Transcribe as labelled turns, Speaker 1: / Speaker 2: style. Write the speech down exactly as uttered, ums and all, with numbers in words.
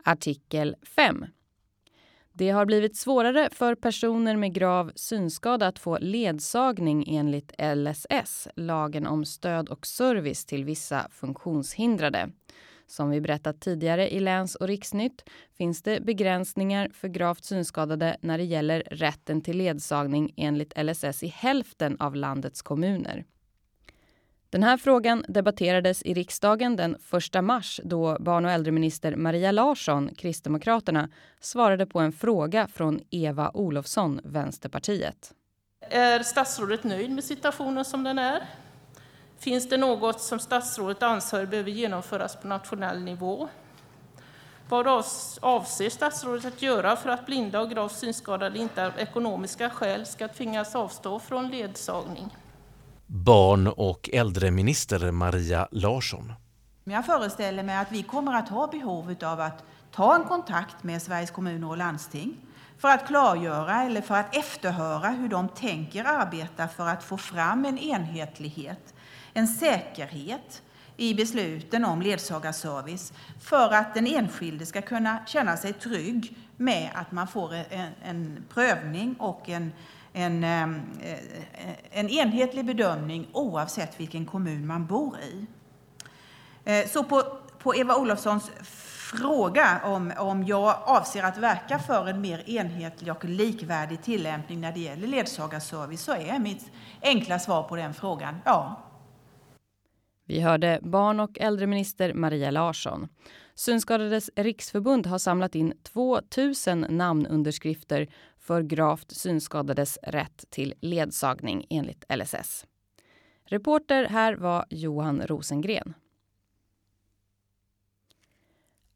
Speaker 1: Artikel fem. Det har blivit svårare för personer med grav synskada att få ledsagning enligt L S S, lagen om stöd och service till vissa funktionshindrade. Som vi berättat tidigare i Läns- och Riksnytt finns det begränsningar för gravt synskadade när det gäller rätten till ledsagning enligt L S S i hälften av landets kommuner. Den här frågan debatterades i riksdagen den första mars då barn- och äldreminister Maria Larsson, Kristdemokraterna, svarade på en fråga från Eva Olofsson, Vänsterpartiet.
Speaker 2: Är statsrådet nöjd med situationen som den är? Finns det något som statsrådet anser behöver genomföras på nationell nivå? Vad avser statsrådet att göra för att blinda och gravt synskadade inte av ekonomiska skäl ska tvingas avstå från ledsagning?
Speaker 3: Barn- och äldreminister Maria Larsson.
Speaker 4: Jag föreställer mig att vi kommer att ha behov av att ta en kontakt med Sveriges kommuner och landsting för att klargöra eller för att efterhöra hur de tänker arbeta för att få fram en enhetlighet, en säkerhet i besluten om ledsagarservice för att den enskilde ska kunna känna sig trygg med att man får en, en prövning och en En, en enhetlig bedömning oavsett vilken kommun man bor i. Så på, på Eva Olofssons fråga om, om jag avser att verka för en mer enhetlig och likvärdig tillämpning när det gäller ledsagarservice så är mitt enkla svar på den frågan ja.
Speaker 1: Vi hörde barn- och äldreminister Maria Larsson. Synskadades riksförbund har samlat in två tusen namnunderskrifter för gravt synskadades rätt till ledsagning enligt L S S. Reporter här var Johan Rosengren.